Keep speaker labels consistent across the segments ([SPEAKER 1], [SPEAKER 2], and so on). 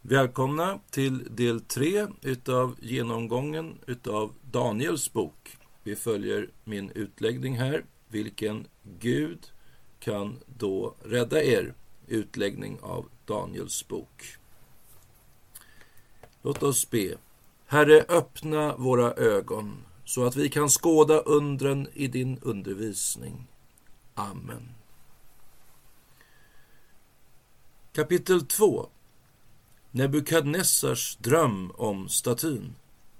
[SPEAKER 1] Välkomna till del 3 utav genomgången utav Daniels bok. Vi följer min utläggning här. Vilken Gud kan då rädda er? Utläggning av Daniels bok. Låt oss be. Herre, öppna våra ögon så att vi kan skåda undren i din undervisning. Amen. Kapitel 2. Nebukadnessars dröm om statyn.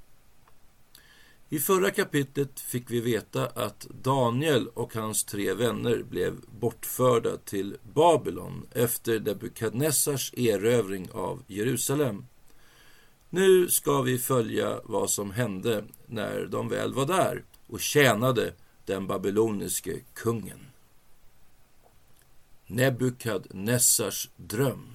[SPEAKER 1] I förra kapitlet fick vi veta att Daniel och hans 3 vänner blev bortförda till Babylon efter Nebukadnessars erövring av Jerusalem. Nu ska vi följa vad som hände när de väl var där och tjänade den babyloniske kungen. Nebukadnessars dröm.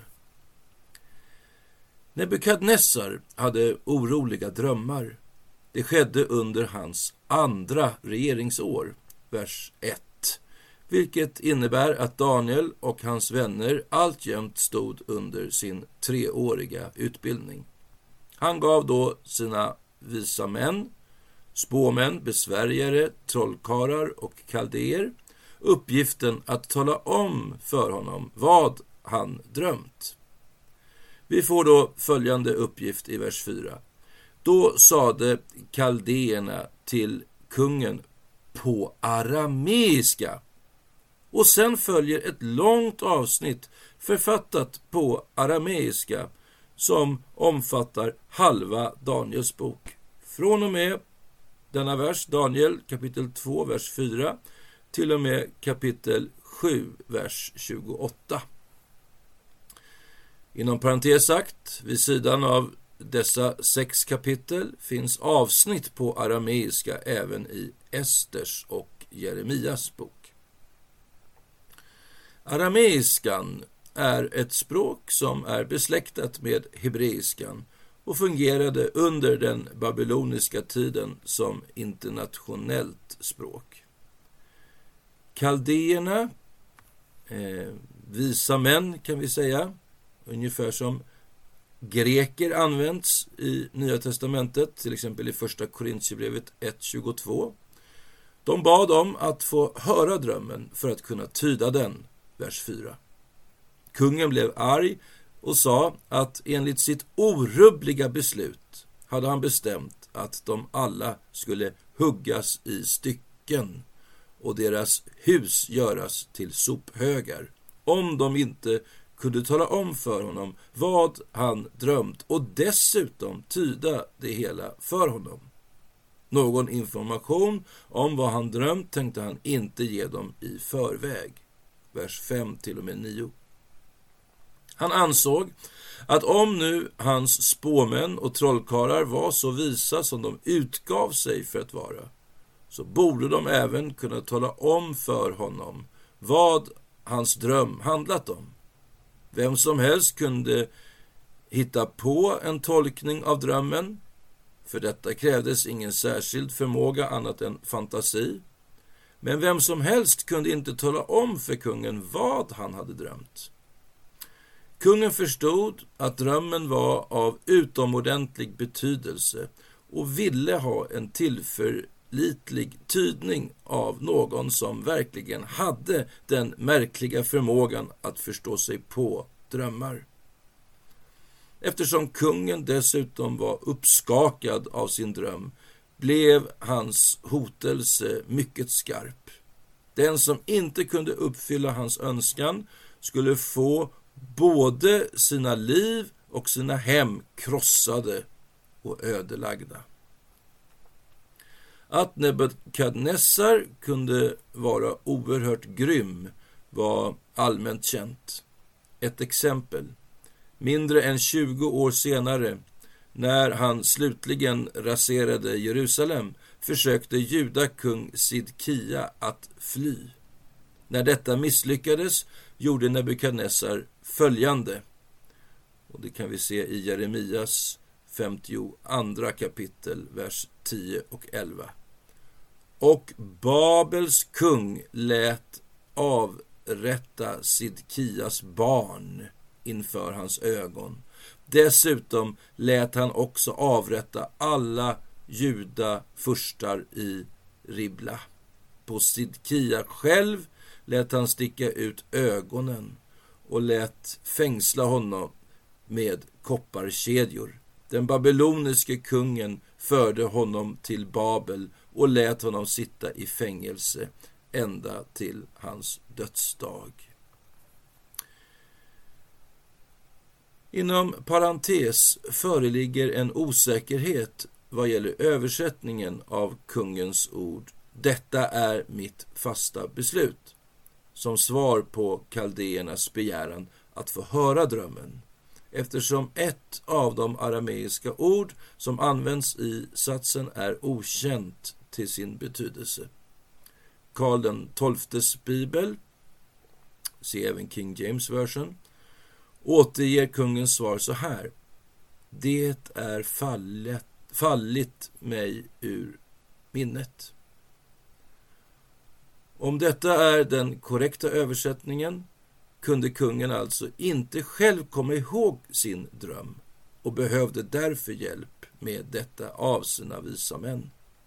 [SPEAKER 1] Nebukadnessar hade oroliga drömmar. Det skedde under hans andra regeringsår, vers 1, vilket innebär att Daniel och hans vänner alltjämt stod under sin 3-åriga utbildning. Han gav då sina visa män, spåmän, besvärjare, trollkarlar och kaldéer uppgiften att tala om för honom vad han drömt. Vi får då följande uppgift i vers 4. Då sade kaldéerna till kungen på arameiska. Och sen följer ett långt avsnitt författat på arameiska som omfattar halva Daniels bok. Från och med denna vers, Daniel kapitel 2, vers 4, till och med kapitel 7, vers 28. Inom parentes sagt, vid sidan av dessa 6 kapitel finns avsnitt på arameiska även i Esters och Jeremias bok. Arameiskan är ett språk som är besläktat med hebreiskan och fungerade under den babyloniska tiden som internationellt språk. Kaldéerna, visa män kan vi säga, ungefär som greker används i Nya testamentet, till exempel i första Korintierbrevet 1:22. De bad om att få höra drömmen för att kunna tyda den, vers 4. Kungen blev arg och sa att enligt sitt orubbliga beslut hade han bestämt att de alla skulle huggas i stycken och deras hus göras till sophögar, om de inte kunde tala om för honom vad han drömt och dessutom tyda det hela för honom. Någon information om vad han drömt tänkte han inte ge dem i förväg. Vers 5 till och med 9. Han ansåg att om nu hans spåmän och trollkarlar var så visa som de utgav sig för att vara, så borde de även kunna tala om för honom vad hans dröm handlat om. Vem som helst kunde hitta på en tolkning av drömmen. För detta krävdes ingen särskild förmåga annat än fantasi. Men vem som helst kunde inte tala om för kungen vad han hade drömt. Kungen förstod att drömmen var av utomordentlig betydelse och ville ha en tillförlitlig tydning av någon som verkligen hade den märkliga förmågan att förstå sig på drömmar. Eftersom kungen dessutom var uppskakad av sin dröm blev hans hotelse mycket skarp. Den som inte kunde uppfylla hans önskan skulle få både sina liv och sina hem krossade och ödelagda. Att Nebukadnessar kunde vara oerhört grym var allmänt känt. Ett exempel. Mindre än 20 år senare, när han slutligen raserade Jerusalem, försökte judakung Sidkia att fly. När detta misslyckades gjorde Nebukadnessar följande. Och det kan vi se i Jeremias 52 kapitel, vers 10 och 11. Och Babels kung lät avrätta Sidkias barn inför hans ögon. Dessutom lät han också avrätta alla judafurstar i Ribla. På Sidkia själv lät han sticka ut ögonen och lät fängsla honom med kopparkedjor. Den babyloniske kungen förde honom till Babel och lät honom sitta i fängelse ända till hans dödsdag. Inom parentes föreligger en osäkerhet vad gäller översättningen av kungens ord. Detta är mitt fasta beslut, som svar på kaldéernas begäran att få höra drömmen, eftersom ett av de arameiska ord som används i satsen är okänt till sin betydelse. Karl XII:s bibel, se även King James version, återger kungens svar så här: det är fallit mig ur minnet. Om detta är den korrekta översättningen kunde kungen alltså inte själv komma ihåg sin dröm och behövde därför hjälp med detta av sina visa män.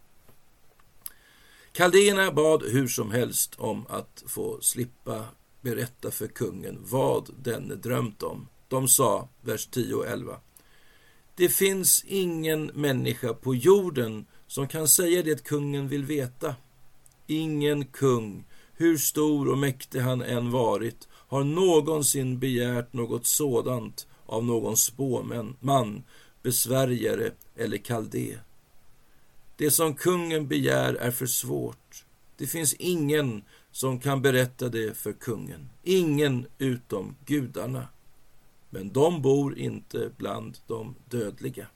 [SPEAKER 1] Kaldéerna bad hur som helst om att få slippa berätta för kungen vad denne drömt om. De sa, vers 10 och 11: det finns ingen människa på jorden som kan säga det kungen vill veta. Ingen kung, hur stor och mäktig han än varit, har någonsin begärt något sådant av någon spåman, besvärjare eller kaldé. Det som kungen begär är för svårt. Det finns ingen som kan berätta det för kungen. Ingen utom gudarna. Men de bor inte bland de dödliga.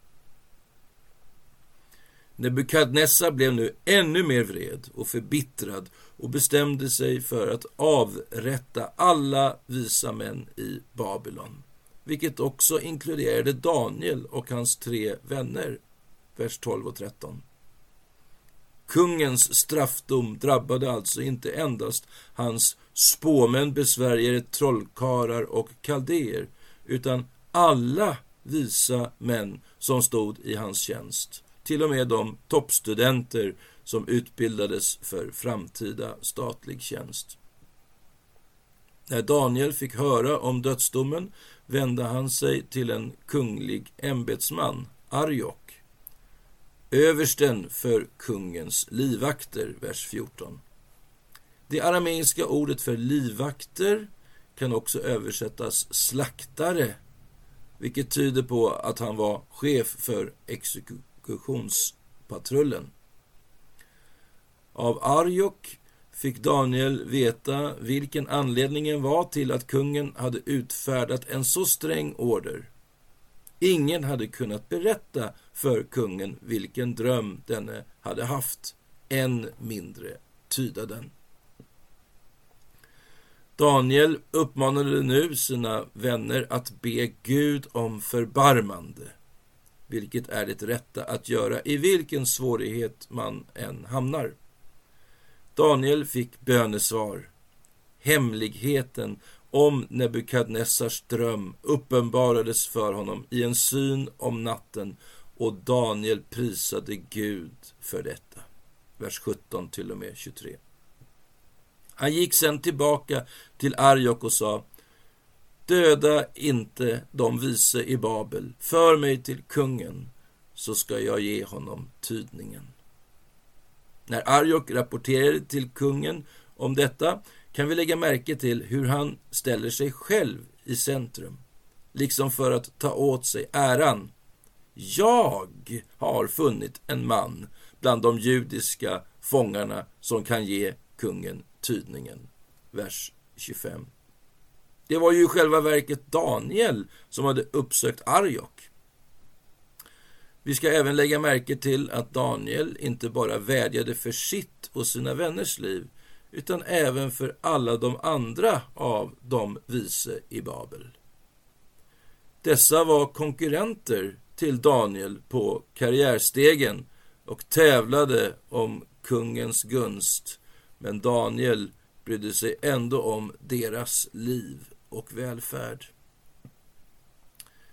[SPEAKER 1] Nebukadnessar blev nu ännu mer vred och förbittrad och bestämde sig för att avrätta alla visa män i Babylon, vilket också inkluderade Daniel och hans 3 vänner, vers 12 och 13. Kungens straffdom drabbade alltså inte endast hans spåmän, besvärjare, trollkarlar och kaldéer, utan alla visa män som stod i hans tjänst, till och med de toppstudenter som utbildades för framtida statlig tjänst. När Daniel fick höra om dödsdomen vände han sig till en kunglig ämbetsman, Arjok, översten för kungens livvakter, vers 14. Det arameiska ordet för livvakter kan också översättas slaktare, vilket tyder på att han var chef för exekutionspatrullen. Av Arjok fick Daniel veta vilken anledningen var till att kungen hade utfärdat en så sträng order. Ingen hade kunnat berätta för kungen vilken dröm denne hade haft, än mindre tyda den. Daniel uppmanade nu sina vänner att be Gud om förbarmande, vilket är det rätta att göra i vilken svårighet man än hamnar. Daniel fick bönesvar. Hemligheten om Nebukadnessars dröm uppenbarades för honom i en syn om natten, och Daniel prisade Gud för detta. Vers 17 till och med 23. Han gick sedan tillbaka till Arjok och sa: döda inte de vise i Babel, för mig till kungen, så ska jag ge honom tydningen. När Arjok rapporterade till kungen om detta kan vi lägga märke till hur han ställer sig själv i centrum, liksom för att ta åt sig äran. Jag har funnit en man bland de judiska fångarna som kan ge kungen tydningen. Vers 25. Det var ju i själva verket Daniel som hade uppsökt Arjok. Vi ska även lägga märke till att Daniel inte bara vädjade för sitt och sina vänners liv, utan även för alla de andra av de vise i Babel. Dessa var konkurrenter till Daniel på karriärstegen och tävlade om kungens gunst, men Daniel brydde sig ändå om deras liv och välfärd.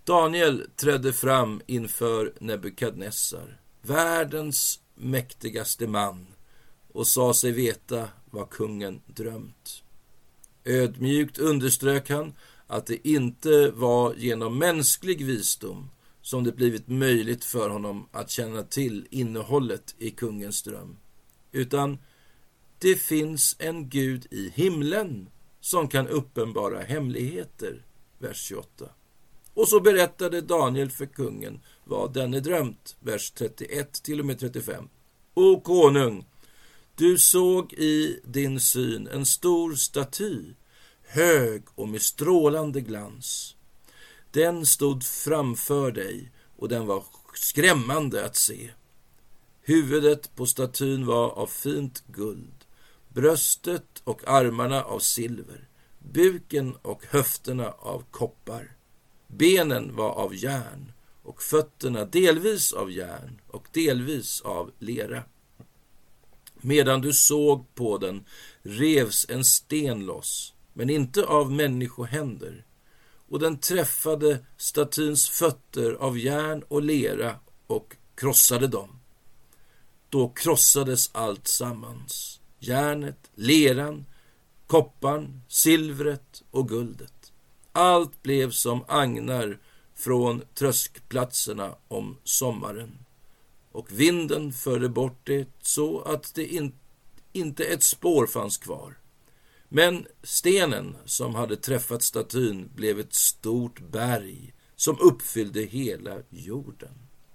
[SPEAKER 1] Daniel trädde fram inför Nebukadnessar, världens mäktigaste man, och sa sig veta vad kungen drömt. Ödmjukt underströk han att det inte var genom mänsklig visdom som det blivit möjligt för honom att känna till innehållet i kungens dröm, utan det finns en Gud i himlen som kan uppenbara hemligheter, vers 28. Och så berättade Daniel för kungen vad denne drömt, vers 31 till och med 35. O konung, du såg i din syn en stor staty, hög och med strålande glans. Den stod framför dig och den var skrämmande att se. Huvudet på statyn var av fint guld, bröstet och armarna av silver, buken och höfterna av koppar. Benen var av järn och fötterna delvis av järn och delvis av lera. Medan du såg på den revs en sten loss, men inte av människohänder, och den träffade statyns fötter av järn och lera och krossade dem. Då krossades allt sammans, järnet, leran, kopparn, silvret och guldet. Allt blev som agnar från tröskplatserna om sommaren, och vinden förde bort det så att det inte ett spår fanns kvar. Men stenen som hade träffat statyn blev ett stort berg som uppfyllde hela jorden.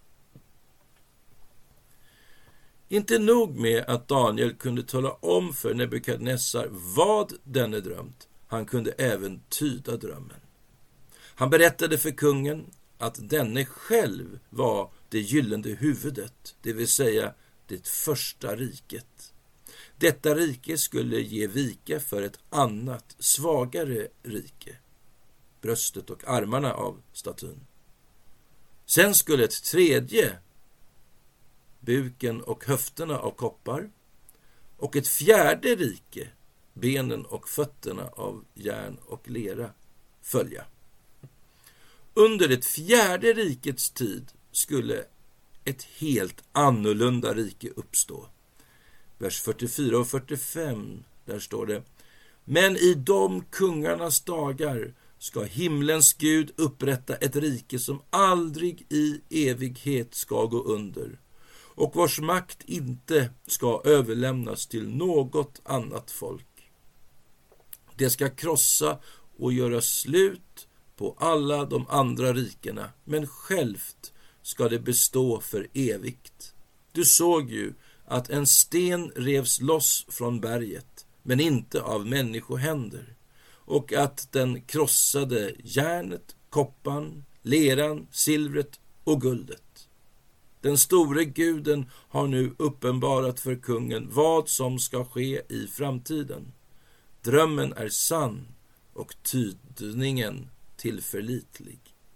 [SPEAKER 1] Inte nog med att Daniel kunde tala om för Nebukadnessar vad denne drömt, han kunde även tyda drömmen. Han berättade för kungen att denne själv var det gyllene huvudet, det vill säga det första riket. Detta rike skulle ge vika för ett annat, svagare rike, bröstet och armarna av statyn. Sen skulle ett tredje, buken och höfterna av koppar, och ett fjärde rike, benen och fötterna av järn och lera, följa. Under det fjärde rikets tid skulle ett helt annorlunda rike uppstå. Vers 44 och 45, där står det: Men i de kungarnas dagar ska himlens Gud upprätta ett rike som aldrig i evighet ska gå under, och vars makt inte ska överlämnas till något annat folk. Det ska krossa och göra slut på alla de andra rikena, men självt ska det bestå för evigt. Du såg ju att en sten revs loss från berget, men inte av människohänder, och att den krossade järnet, koppan, leran, silvret och guldet. Den store guden har nu uppenbarat för kungen vad som ska ske i framtiden. Drömmen är sann och tydningen tillförlitlig.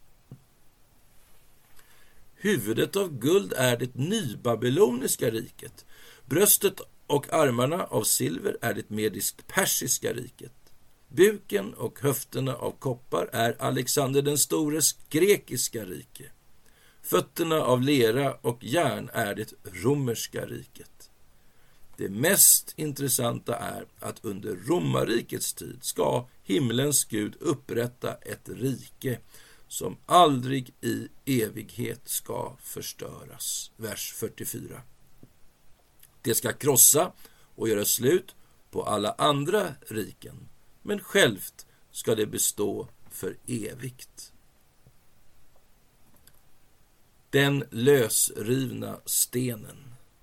[SPEAKER 1] Huvudet av guld är det nybabyloniska riket. Bröstet och armarna av silver är det medisk-persiska riket. Buken och höfterna av koppar är Alexander den stores grekiska rike. Fötterna av lera och järn är det romerska riket. Det mest intressanta är att under romarrikets tid ska himlens Gud upprätta ett rike som aldrig i evighet ska förstöras. Vers 44. Det ska krossa och göra slut på alla andra riken, men självt ska det bestå för evigt. Den lösrivna stenen.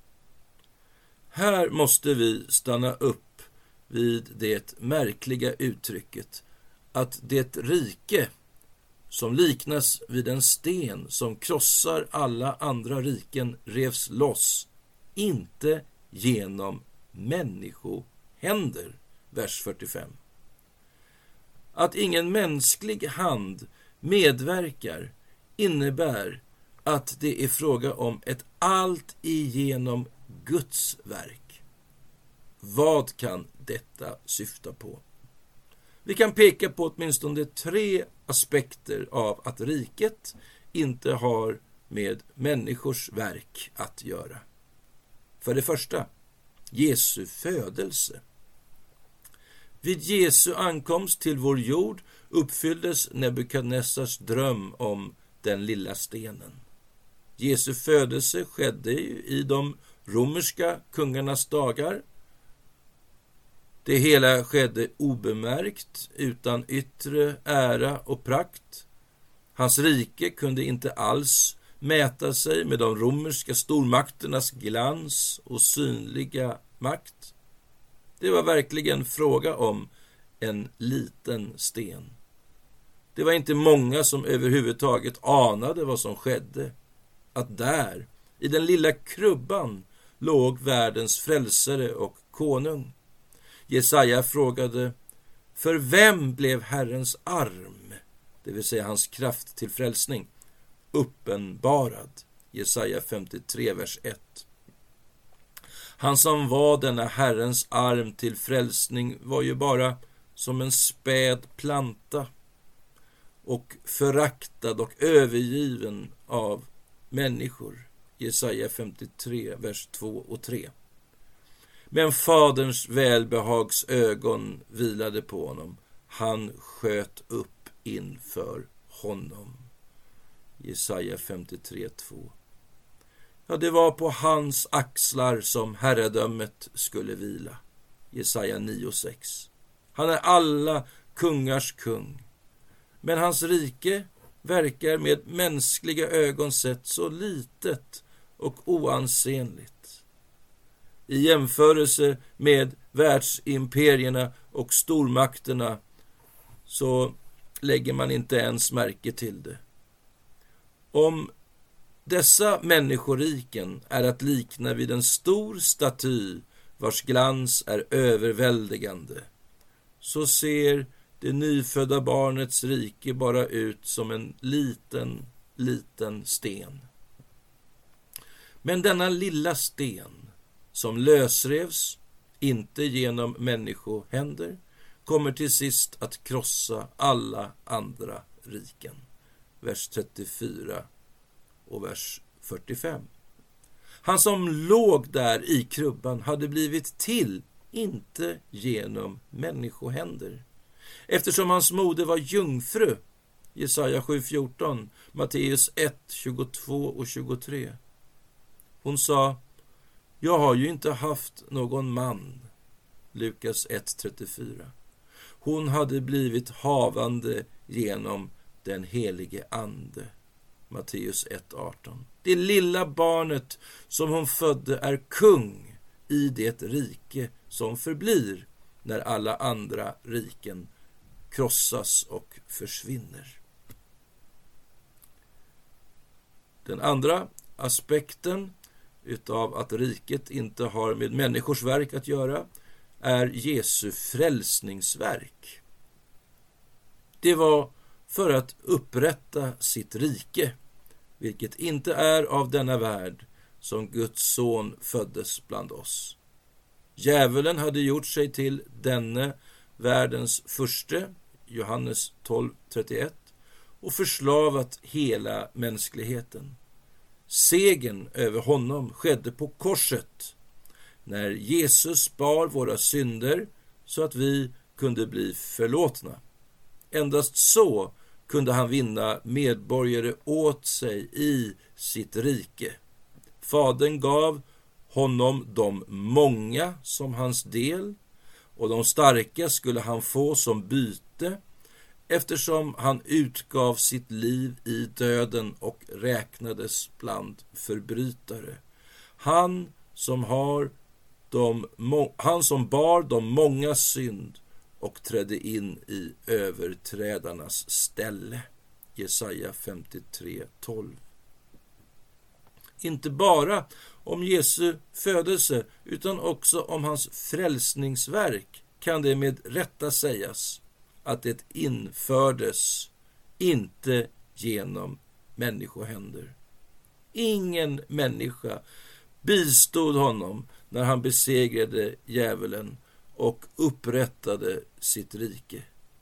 [SPEAKER 1] Här måste vi stanna upp vid det märkliga uttrycket att det rike som liknas vid en sten som krossar alla andra riken revs loss, inte genom människohänder. Vers 45. Att ingen mänsklig hand medverkar innebär att det är fråga om ett allt igenom Guds verk. Vad kan detta syfta på? Vi kan peka på åtminstone 3 aspekter av att riket inte har med människors verk att göra. För det första, Jesu födelse. Vid Jesu ankomst till vår jord uppfylldes Nebukadnessars dröm om den lilla stenen. Jesu födelse skedde i de romerska kungarnas dagar. Det hela skedde obemärkt, utan yttre ära och prakt. Hans rike kunde inte alls mäta sig med de romerska stormakternas glans och synliga makt. Det var verkligen fråga om en liten sten. Det var inte många som överhuvudtaget anade vad som skedde. Att där, i den lilla krubban, låg världens frälsare och konung. Jesaja frågade: för vem blev Herrens arm, det vill säga hans kraft till frälsning, uppenbarad? Jesaja 53, vers 1. Han som var denna Herrens arm till frälsning var ju bara som en späd planta och föraktad och övergiven av människor. Jesaja 53, vers 2 och 3. Men faderns välbehags ögon vilade på honom. Han sköt upp inför honom. Jesaja 53, 2. Ja, det var på hans axlar som herradömet skulle vila. Jesaja 9, 6. Han är alla kungars kung. Men hans rike verkar med mänskliga ögon sett så litet och oansenligt. I jämförelse med världsimperierna och stormakterna så lägger man inte ens märke till det. Om dessa människoriken är att likna vid en stor staty vars glans är överväldigande, så ser det nyfödda barnets rike bara ut som en liten sten. Men denna lilla sten, som lösrevs, inte genom människohänder, kommer till sist att krossa alla andra riken. Vers 34 och vers 45. Han som låg där i krubban hade blivit till, inte genom människohänder. Eftersom hans moder var jungfru, Jesaja 7:14, Matteus 1:22 och 23. Hon sa: jag har ju inte haft någon man, Lukas 1:34. Hon hade blivit havande genom den helige ande, Matteus 1:18. Det lilla barnet som hon födde är kung i det rike som förblir när alla andra riken krossas och försvinner. Den andra aspekten utav att riket inte har med människors verk att göra är Jesu frälsningsverk. Det var för att upprätta sitt rike, vilket inte är av denna värld, som Guds son föddes bland oss. Djävulen hade gjort sig till denne världens furste, Johannes 12:31, och förslavat hela mänskligheten. Segern över honom skedde på korset, när Jesus bar våra synder så att vi kunde bli förlåtna. Endast så kunde han vinna medborgare åt sig i sitt rike. Fadern gav honom de många som hans del, och de starka skulle han få som byte, eftersom han utgav sitt liv i döden och räknades bland förbrytare. Han som bar de många synd och trädde in i överträdarnas ställe. Jesaja 53:12. Inte bara om Jesu födelse utan också om hans frälsningsverk kan det med rätta sägas att det infördes inte genom människohänder. Ingen människa bistod honom när han besegrade djävulen och upprättade sitt rike.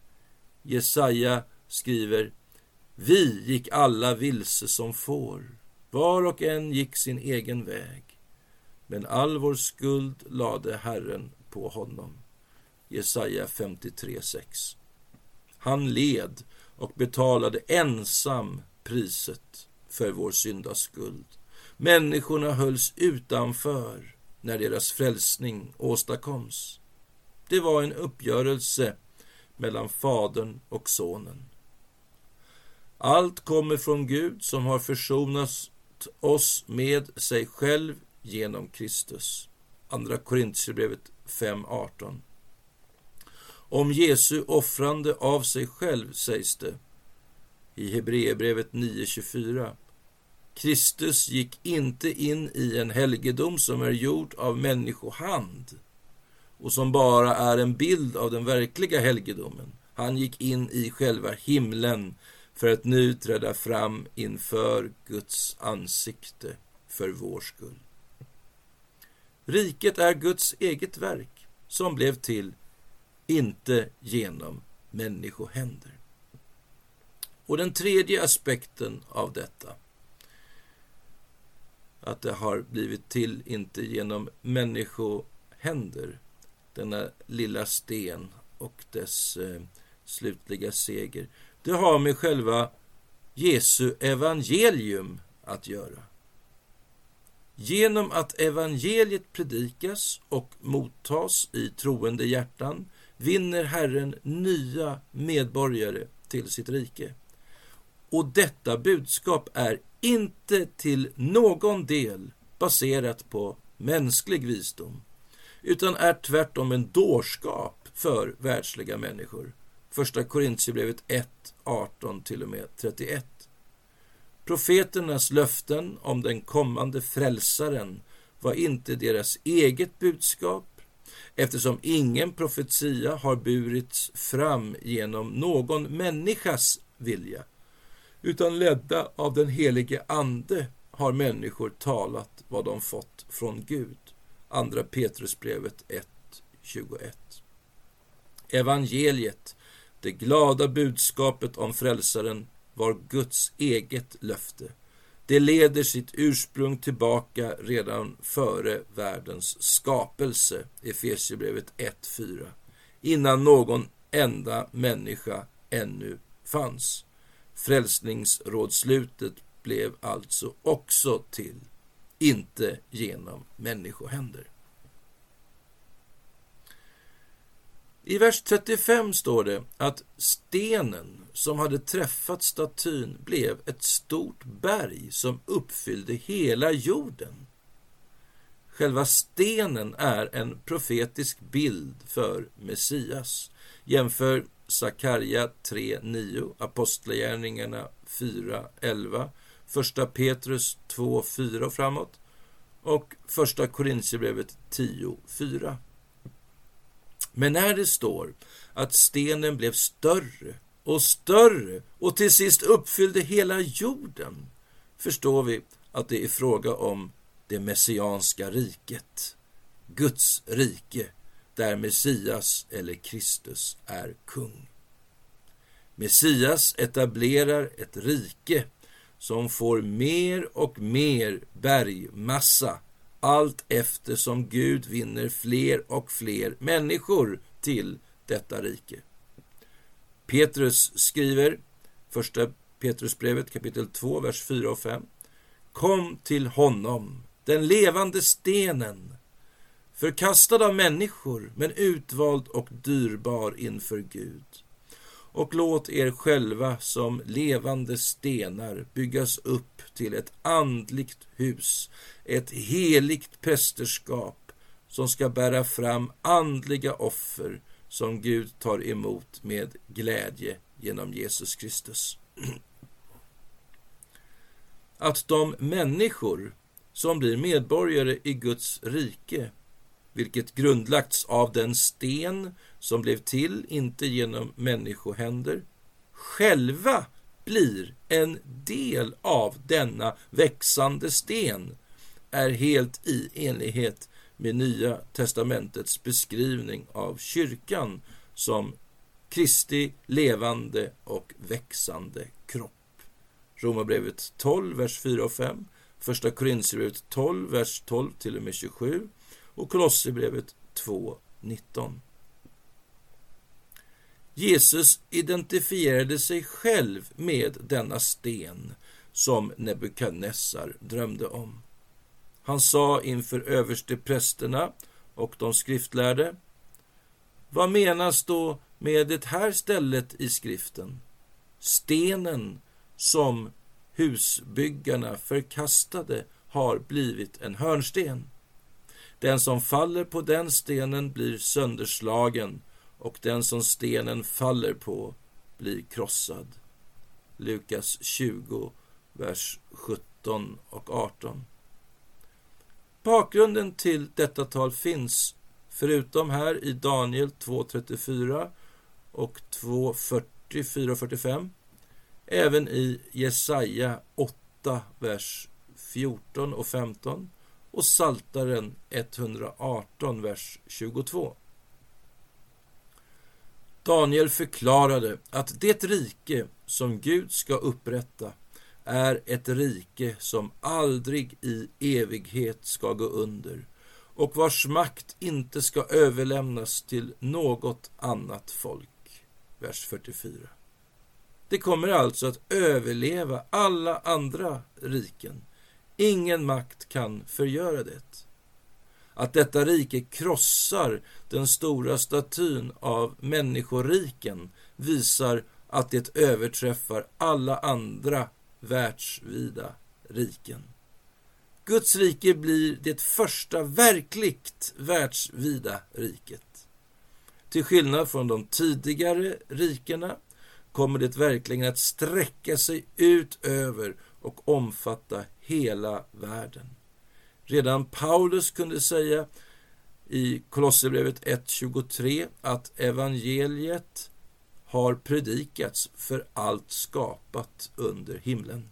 [SPEAKER 1] Jesaja skriver: vi gick alla vilse som får, var och en gick sin egen väg, men all vår skuld lade Herren på honom. Jesaja 53:6. Han led och betalade ensam priset för vår syndaskuld. Människorna hölls utanför när deras frälsning åstadkoms. Det var en uppgörelse mellan Fadern och Sonen. Allt kommer från Gud som har försonat oss med sig själv genom Kristus. Andra Korinthierbrevet 5:18. Om Jesu offrande av sig själv sägs det i Hebreerbrevet 9:24. Kristus gick inte in i en helgedom som är gjord av människohand och som bara är en bild av den verkliga helgedomen. Han gick in i själva himlen för att nu träda fram inför Guds ansikte för vår skull. Riket är Guds eget verk som blev till, inte genom människohänder. Och den tredje aspekten av detta, att det har blivit till inte genom människohänder, denna lilla sten och dess slutliga seger, det har med själva Jesu evangelium att göra. Genom att evangeliet predikas och mottas i troende hjärtan vinner Herren nya medborgare till sitt rike. Och detta budskap är inte till någon del baserat på mänsklig visdom, utan är tvärtom en dårskap för världsliga människor. Första Korinthierbrevet 1:18-31. Profeternas löften om den kommande frälsaren var inte deras eget budskap, eftersom ingen profetia har burits fram genom någon människas vilja, utan ledda av den helige ande har människor talat vad de fått från Gud. Andra Petrusbrevet 1:21. Evangeliet, det glada budskapet om frälsaren, var Guds eget löfte. Det leder sitt ursprung tillbaka redan före världens skapelse, Efesierbrevet 1:4, innan någon enda människa ännu fanns. Frälsningsrådslutet blev alltså också till, inte genom människohänder. I vers 35 står det att stenen som hade träffat statyn blev ett stort berg som uppfyllde hela jorden. Själva stenen är en profetisk bild för Messias. Jämför Sakarja 3:9, Apostlagärningarna 4:11, första Petrus 2:4 och framåt och första Korinthierbrevet 10:4. Men när det står att stenen blev större och större och till sist uppfyllde hela jorden, förstår vi att det är fråga om det messianska riket, Guds rike, där Messias eller Kristus är kung. Messias etablerar ett rike som får mer och mer bergmassa allt eftersom Gud vinner fler och fler människor till detta rike. Petrus skriver, första Petrusbrevet kapitel 2, vers 4 och 5. Kom till honom, den levande stenen, förkastad av människor, men utvald och dyrbar inför Gud. Och låt er själva som levande stenar byggas upp till ett andligt hus, ett heligt prästerskap som ska bära fram andliga offer som Gud tar emot med glädje genom Jesus Kristus. Att de människor som blir medborgare i Guds rike, vilket grundlagts av den sten som blev till, inte genom människohänder, själva blir en del av denna växande sten, är helt i enlighet med Nya testamentets beskrivning av kyrkan som Kristi levande och växande kropp. Romarbrevet 12, vers 4 och 5. Första Korinthierbrevet 12, vers 12 till och med 27. Och Kolosserbrevet 2, 19. Jesus identifierade sig själv med denna sten som Nebukadnessar drömde om. Han sa inför översteprästerna och de skriftlärde: vad menas då med det här stället i skriften? Stenen som husbyggarna förkastade har blivit en hörnsten. Den som faller på den stenen blir sönderslagen, och den som stenen faller på blir krossad. Lukas 20, vers 17 och 18. Bakgrunden till detta tal finns, förutom här, i Daniel 2:34 och 2:44-45, även i Jesaja 8, vers 14 och 15 och Psaltaren 118, vers 22. Daniel förklarade att det rike som Gud ska upprätta är ett rike som aldrig i evighet ska gå under och vars makt inte ska överlämnas till något annat folk. Vers 44. Det kommer alltså att överleva alla andra riken. Ingen makt kan förgöra det. Att detta rike krossar den stora statyn av människoriken visar att det överträffar alla andra världsvida riken. Guds rike blir det första verkligt världsvida riket. Till skillnad från de tidigare rikena kommer det verkligen att sträcka sig ut över och omfatta hela världen. Redan Paulus kunde säga i Kolosserbrevet 1:23 att evangeliet har predikats för allt skapat under himlen.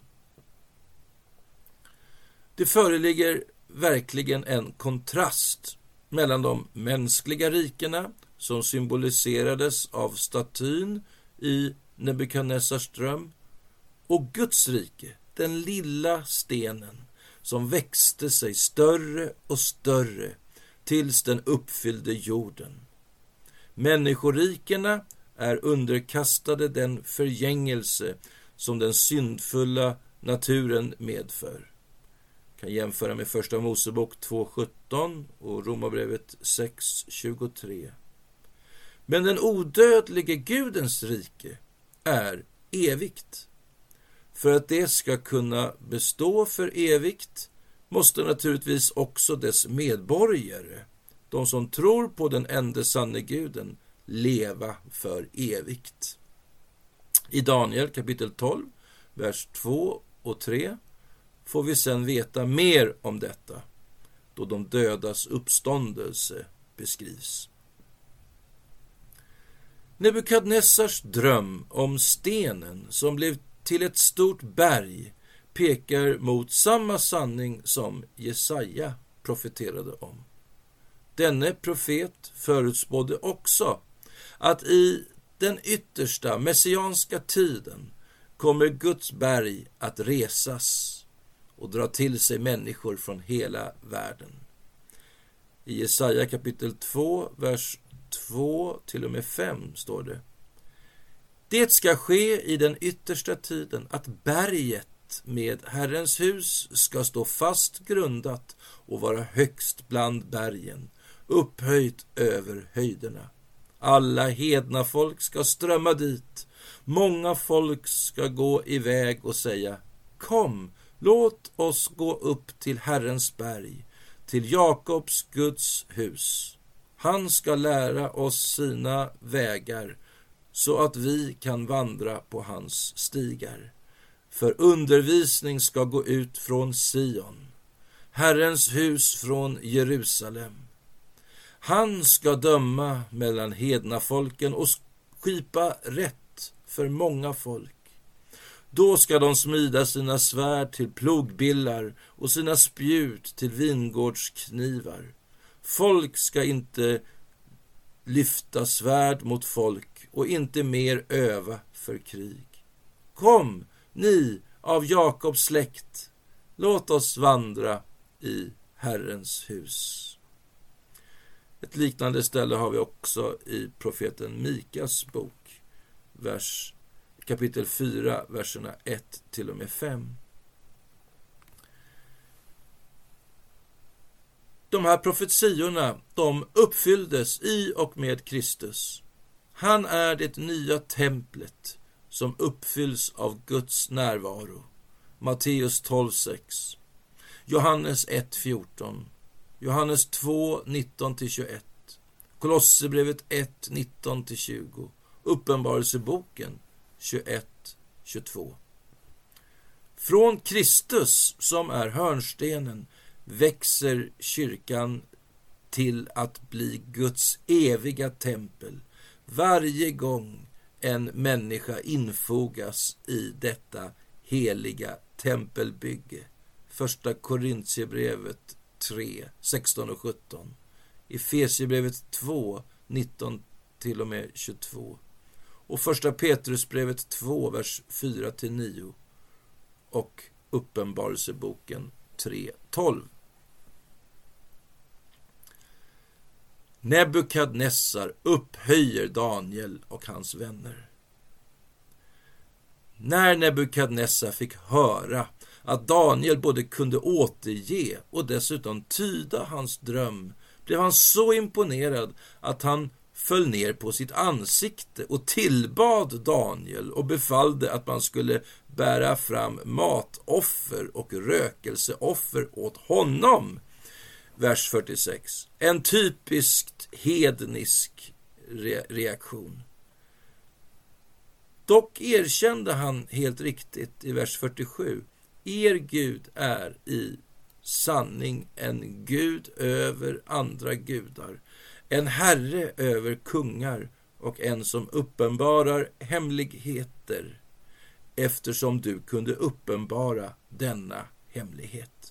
[SPEAKER 1] Det föreligger verkligen en kontrast mellan de mänskliga rikena som symboliserades av statyn i Nebukadnessars dröm och Guds rike, den lilla stenen som växte sig större och större tills den uppfyllde jorden. Människorikena är underkastade den förgängelse som den syndfulla naturen medför. Kan jämföra med första Mosebok 2:17 och Romarbrevet 6:23. Men den odödlige Gudens rike är evigt. För att det ska kunna bestå för evigt måste naturligtvis också dess medborgare, de som tror på den enda sanne guden, leva för evigt. I Daniel kapitel 12, vers 2 och 3 får vi sedan veta mer om detta, då de dödas uppståndelse beskrivs. Nebukadnessars dröm om stenen som blev till ett stort berg pekar mot samma sanning som Jesaja profeterade om. Denne profet förutspådde också att i den yttersta messianska tiden kommer Guds berg att resas och dra till sig människor från hela världen. I Jesaja kapitel 2, vers 2 till och med 5 står det: det ska ske i den yttersta tiden att berget med Herrens hus ska stå fast grundat och vara högst bland bergen, upphöjt över höjderna. Alla hedna folk ska strömma dit. Många folk ska gå iväg och säga: kom, låt oss gå upp till Herrens berg, till Jakobs Guds hus. Han ska lära oss sina vägar så att vi kan vandra på hans stigar. För undervisning ska gå ut från Sion, Herrens hus från Jerusalem. Han ska döma mellan hedna folken och skipa rätt för många folk. Då ska de smida sina svärd till plogbillar och sina spjut till vingårdsknivar. Folk ska inte lyfta svärd mot folk och inte mer öva för krig. Kom, ni av Jakobs släkt, låt oss vandra i Herrens hus. Ett liknande ställe har vi också i profeten Mikas bok, kapitel 4, verserna 1 till och med 5. De här profetiorna, de uppfylldes i och med Kristus. Han är det nya templet som uppfylls av Guds närvaro. Matteus 12:6, Johannes 1:14, Johannes 2, 19-21, Kolosserbrevet 1, 19-20, Uppenbarelseboken 21-22. Från Kristus, som är hörnstenen, växer kyrkan till att bli Guds eviga tempel varje gång en människa infogas i detta heliga tempelbygge. Första Korintierbrevet 3, 16 och 17. Efesierbrevet 2, 19 till och med 22. Och första Petrusbrevet 2, vers 4 till 9. Och Uppenbarelseboken 3, 12. Nebukadnessar upphöjer Daniel och hans vänner. När Nebukadnessar fick höra att Daniel både kunde återge och dessutom tyda hans dröm, blev han så imponerad att han föll ner på sitt ansikte och tillbad Daniel och befallde att man skulle bära fram matoffer och rökelseoffer åt honom. Vers 46. En typiskt hednisk reaktion. Dock erkände han helt riktigt i vers 47. Er Gud är i sanning en Gud över andra gudar, en herre över kungar och en som uppenbarar hemligheter, eftersom du kunde uppenbara denna hemlighet.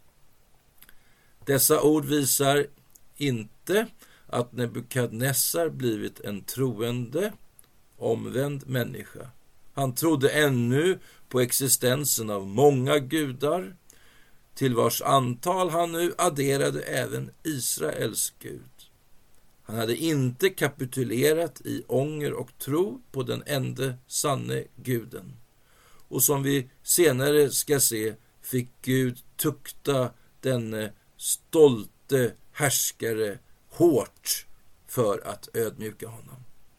[SPEAKER 1] Dessa ord visar inte att Nebukadnessar blivit en troende, omvänd människa. Han trodde ännu på existensen av många gudar, till vars antal han nu adderade även Israels Gud. Han hade inte kapitulerat i ånger och tro på den enda sanne guden. Och som vi senare ska se, fick Gud tukta denne stolte härskare hårt för att ödmjuka honom.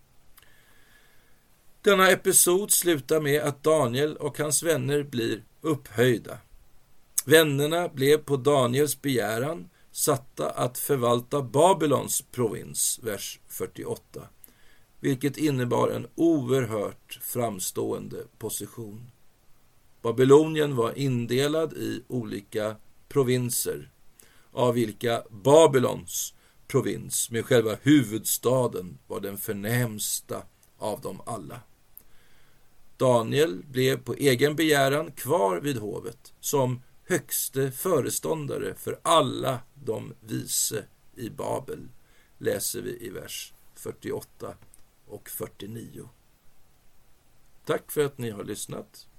[SPEAKER 1] Denna episod slutar med att Daniel och hans vänner blir upphöjda. Vännerna blev på Daniels begäran satta att förvalta Babylons provins, vers 48, vilket innebar en oerhört framstående position. Babylonien var indelad i olika provinser, av vilka Babylons provins med själva huvudstaden var den förnämsta av dem alla. Daniel blev på egen begäran kvar vid hovet som högste föreståndare för alla de vise i Babel, läser vi i vers 48 och 49. Tack för att ni har lyssnat.